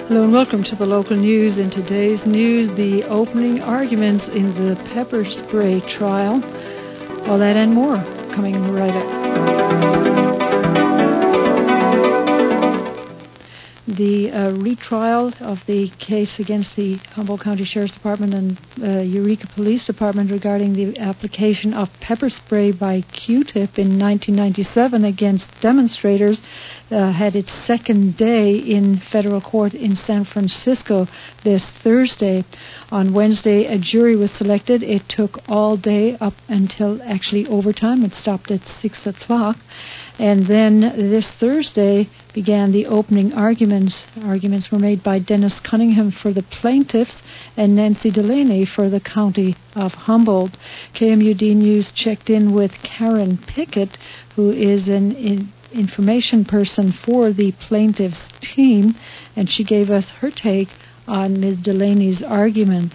Hello and welcome to the local news. In today's news, the opening arguments in the pepper spray trial. All that and more coming right up. The retrial of the case against the Humboldt County Sheriff's Department and Eureka Police Department regarding the application of pepper spray by Q-tip in 1997 against demonstrators had its second day in federal court in San Francisco this Thursday. On Wednesday, a jury was selected. It took all day up until actually overtime. It stopped at 6 o'clock. And then this Thursday began the opening arguments. Arguments were made by Dennis Cunningham for the plaintiffs and Nancy Delaney for the county of Humboldt. KMUD News checked in with Karen Pickett, who is an information person for the plaintiffs' team, and she gave us her take on Ms. Delaney's arguments.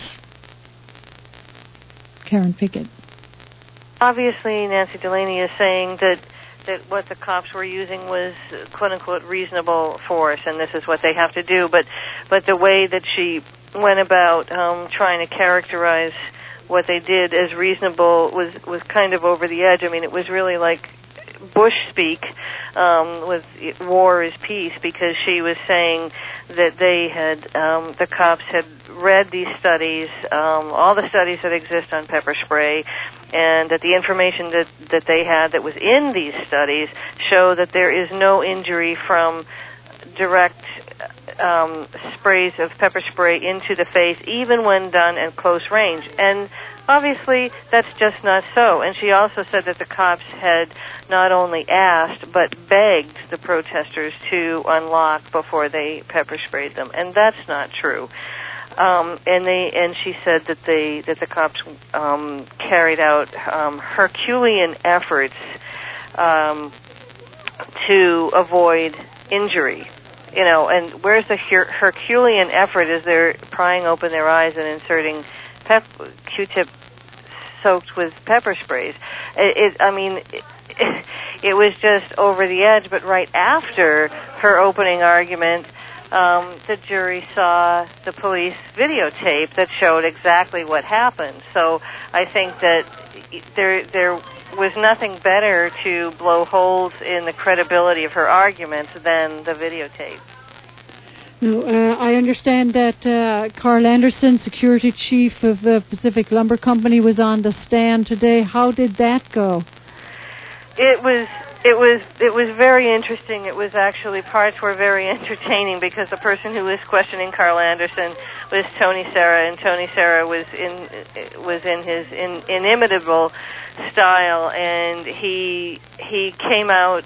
Karen Pickett. Obviously, Nancy Delaney is saying that what the cops were using was quote-unquote reasonable force, and this is what they have to do. But the way that she went about trying to characterize what they did as reasonable was kind of over the edge. I mean, it was really like Bush speak with war is peace, because she was saying that they had, the cops had read these studies, all the studies that exist on pepper spray, and that the information that they had that was in these studies show that there is no injury from direct sprays of pepper spray into the face, even when done at close range. And obviously, that's just not so. And she also said that the cops had not only asked, but begged the protesters to unlock before they pepper sprayed them. And that's not true. And she said that the cops carried out Herculean efforts to avoid injury. You know, and where's the Herculean effort? Is they're prying open their eyes and inserting Q-tip soaked with pepper sprays. It was just over the edge. But right after her opening argument, the jury saw the police videotape that showed exactly what happened. So I think that there was nothing better to blow holes in the credibility of her arguments than the videotape. Now, I understand that Carl Anderson, security chief of the Pacific Lumber Company, was on the stand today. How did that go? It was very interesting. It was actually, parts were very entertaining, because the person who was questioning Carl Anderson was Tony Serra, and Tony Serra was in his inimitable style, and he came out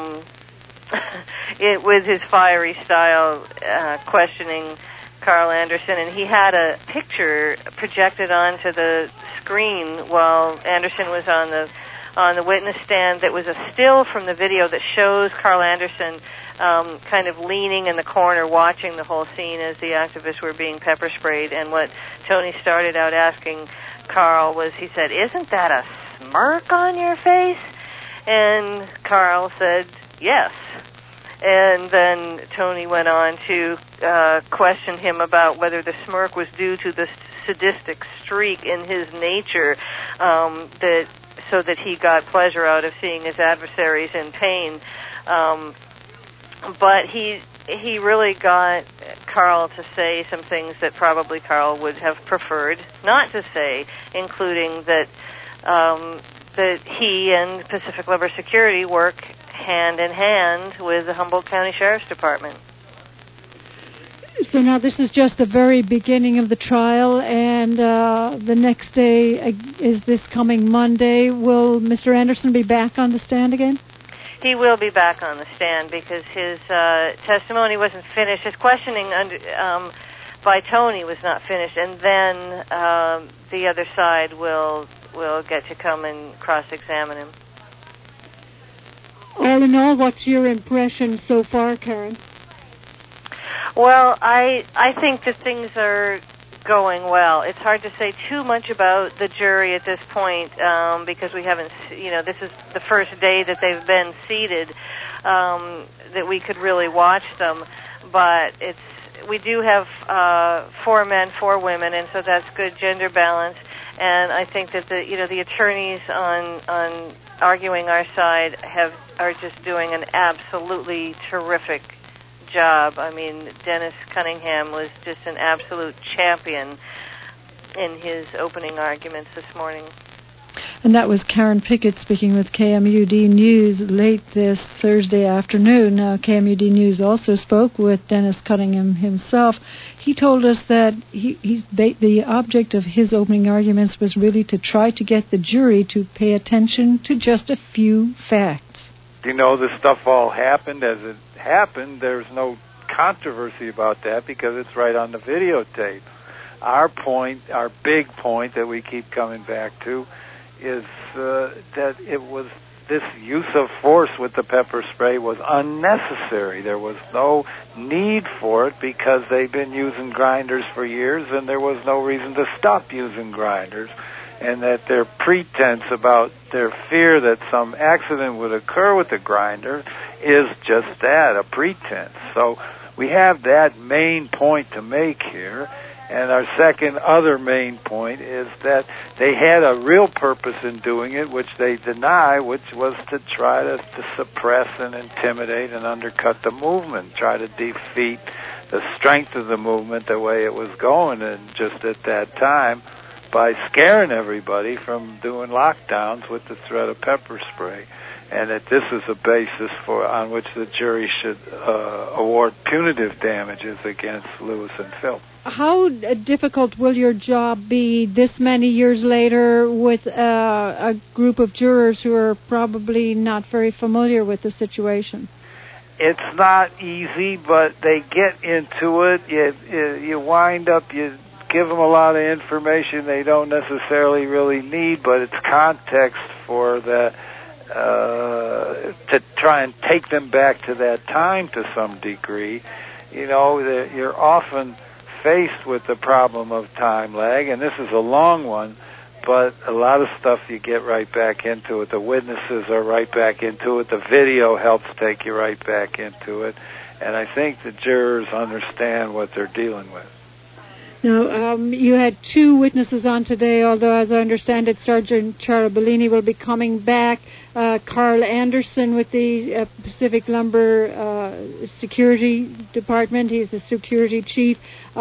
with his fiery style questioning Carl Anderson, and he had a picture projected onto the screen while Anderson was on the witness stand that was a still from the video that shows Carl Anderson kind of leaning in the corner watching the whole scene as the activists were being pepper sprayed. And what Tony started out asking Carl was, he said, "Isn't that a smirk on your face?" And Carl said, "Yes." And then Tony went on to question him about whether the smirk was due to the sadistic streak in his nature, so that he got pleasure out of seeing his adversaries in pain. But he really got Carl to say some things that probably Carl would have preferred not to say, including that he and Pacific Lumber Security work hand in hand with the Humboldt County Sheriff's Department. So now this is just the very beginning of the trial, and the next day is this coming Monday. Will Mr. Anderson be back on the stand again? He will be back on the stand, because his testimony wasn't finished. His questioning by Tony was not finished, and then the other side will get to come and cross-examine him. All in all, what's your impression so far, Karen? Well, I think that things are going well. It's hard to say too much about the jury at this point, because we haven't, this is the first day that they've been seated, that we could really watch them. But we do have 4 men, 4 women, and so that's good gender balance. And I think that the attorneys on arguing our side are just doing an absolutely terrific job. I mean, Dennis Cunningham was just an absolute champion in his opening arguments this morning. And that was Karen Pickett speaking with KMUD News late this Thursday afternoon. Now, KMUD News also spoke with Dennis Cunningham himself. He told us that the object of his opening arguments was really to try to get the jury to pay attention to just a few facts. You know, this stuff all happened as it happened. There's no controversy about that because it's right on the videotape. Our big point that we keep coming back to is that it was this use of force with the pepper spray was unnecessary. There was no need for it because they've been using grinders for years and there was no reason to stop using grinders, and that their pretense about their fear that some accident would occur with the grinder is just that, a pretense. So we have that main point to make here. And our second other main point is that they had a real purpose in doing it, which they deny, which was to try to suppress and intimidate and undercut the movement, try to defeat the strength of the movement the way it was going, and just at that time by scaring everybody from doing lockdowns with the threat of pepper spray. And that this is a basis on which the jury should award punitive damages against Lewis and Philp. How difficult will your job be this many years later with a group of jurors who are probably not very familiar with the situation? It's not easy, but they get into it. You wind up, you give them a lot of information they don't necessarily really need, but it's context for the to try and take them back to that time to some degree. You know, you're often faced with the problem of time lag, and this is a long one, but a lot of stuff you get right back into it. The witnesses are right back into it. The video helps take you right back into it. And I think the jurors understand what they're dealing with. Now, you had 2 witnesses on today, although as I understand it, Sergeant Charles Bellini will be coming back. Carl Anderson with the Pacific Lumber Security Department. He's the security chief.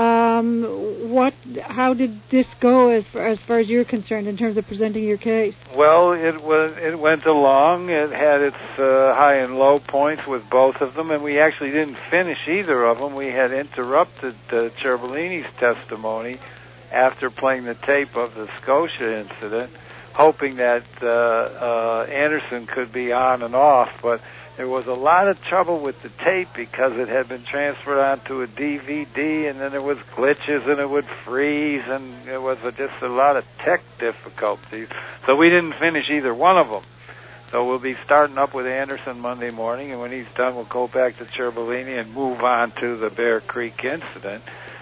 How did this go as far as you're concerned in terms of presenting your case? Well, it went along. It had its high and low points with both of them, and we actually didn't finish either of them. We had interrupted Ciarbolini's testimony after playing the tape of the Scotia incident, hoping that Anderson could be on and off, but there was a lot of trouble with the tape because it had been transferred onto a DVD, and then there was glitches and it would freeze, and there was just a lot of tech difficulties. So we didn't finish either one of them. So we'll be starting up with Anderson Monday morning, and when he's done, we'll go back to Ciarbolini and move on to the Bear Creek incident.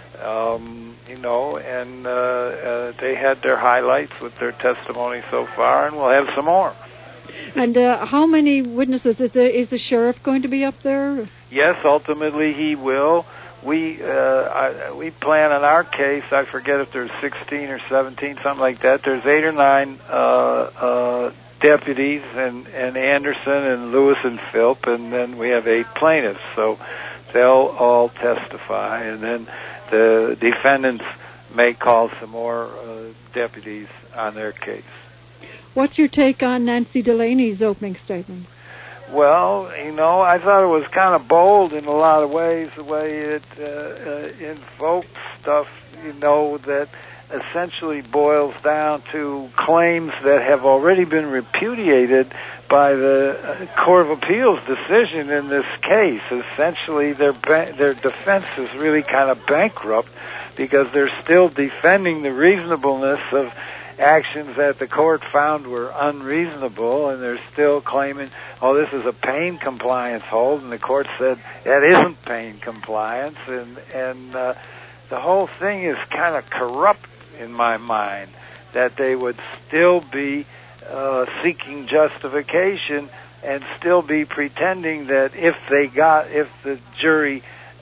They had their highlights with their testimony so far, and we'll have some more. And how many witnesses? Is the sheriff going to be up there? Yes, ultimately he will. We plan on our case, I forget if there's 16 or 17, something like that. There's 8 or 9 deputies, and Anderson and Lewis and Philp, and then we have 8 plaintiffs. So they'll all testify, and then the defendants may call some more deputies on their case. What's your take on Nancy Delaney's opening statement? Well, I thought it was kind of bold in a lot of ways, the way it invoked stuff, that essentially boils down to claims that have already been repudiated by the Court of Appeals decision in this case. Essentially, their defense is really kind of bankrupt because they're still defending the reasonableness of actions that the court found were unreasonable, and they're still claiming, this is a pain compliance hold, and the court said that isn't pain compliance, and the whole thing is kind of corrupt in my mind, that they would still be seeking justification and still be pretending that if the jury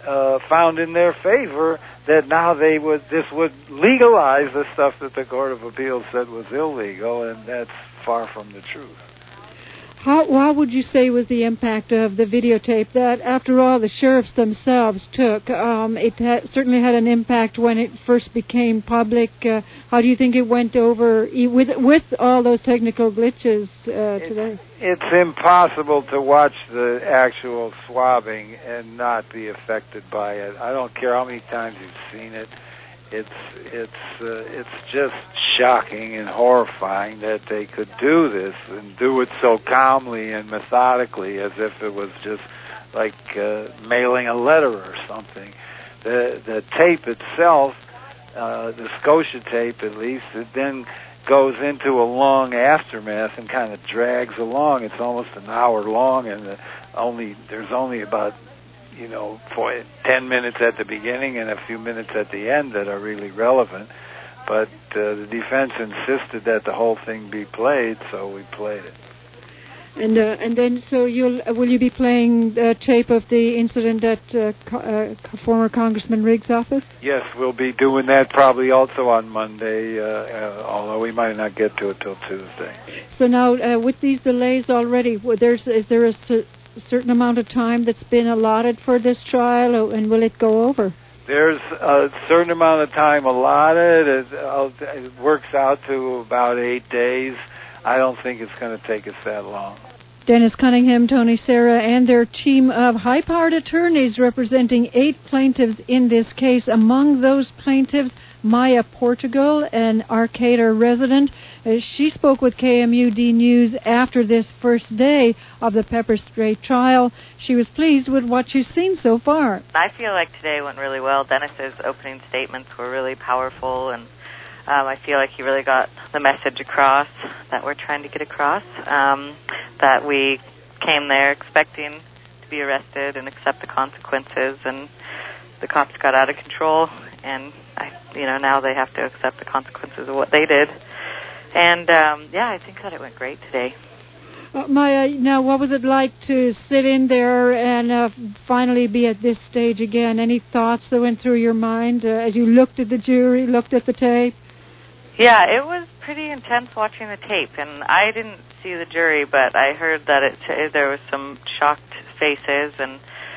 found in their favor that now this would legalize the stuff that the Court of Appeals said was illegal, and that's far from the truth. What would you say was the impact of the videotape that, after all, the sheriffs themselves took? It certainly had an impact when it first became public. How do you think it went over with all those technical glitches today? It's impossible to watch the actual swabbing and not be affected by it. I don't care how many times you've seen it. It's just shocking and horrifying that they could do this and do it so calmly and methodically, as if it was just like mailing a letter or something. The tape itself, the Scotia tape at least, it then goes into a long aftermath and kind of drags along. It's almost an hour long, and there's only about 10 minutes at the beginning and a few minutes at the end that are really relevant. But the defense insisted that the whole thing be played, so we played it. And then, so will you be playing tape of the incident at former Congressman Riggs' office? Yes, we'll be doing that probably also on Monday, although we might not get to it till Tuesday. So now, with these delays already, is there a certain amount of time that's been allotted for this trial, and will it go over? There's a certain amount of time allotted. It works out to about 8 days. I don't think it's going to take us that long. Dennis Cunningham, Tony Serra, and their team of high-powered attorneys representing 8 plaintiffs in this case. Among those plaintiffs, Maya Portugal, an Arcata resident. She spoke with KMUD News after this first day of the pepper spray trial. She was pleased with what she's seen so far. I feel like today went really well. Dennis's opening statements were really powerful, and I feel like he really got the message across that we're trying to get across, that we came there expecting to be arrested and accept the consequences, and the cops got out of control, and now they have to accept the consequences of what they did. And I think that it went great today. Maya, now what was it like to sit in there and finally be at this stage again? Any thoughts that went through your mind as you looked at the jury, looked at the tape? Yeah, it was pretty intense watching the tape, and I didn't see the jury, but I heard that there was some shocked faces, and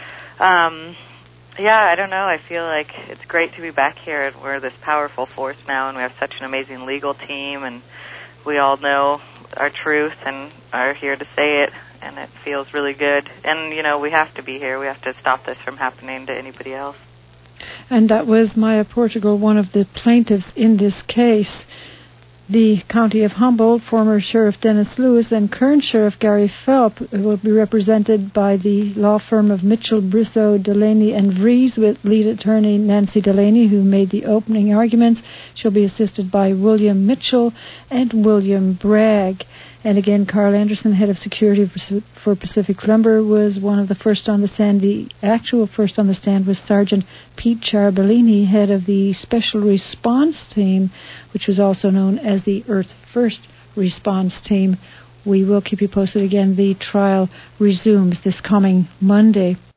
I don't know. I feel like it's great to be back here, and we're this powerful force now, and we have such an amazing legal team, and we all know our truth and are here to say it, and it feels really good. And, we have to be here. We have to stop this from happening to anybody else. And that was Maya Portugal, one of the plaintiffs in this case. The County of Humboldt, former Sheriff Dennis Lewis and current Sheriff Gary Phelps will be represented by the law firm of Mitchell, Brissot, Delaney, and Vries, with lead attorney Nancy Delaney, who made the opening arguments. She'll be assisted by William Mitchell and William Bragg. And again, Carl Anderson, head of security for Pacific Lumber, was one of the first on the stand. The actual first on the stand was Sergeant Pete Charbellini, head of the Special Response Team, which was also known as the Earth First Response Team. We will keep you posted again. The trial resumes this coming Monday.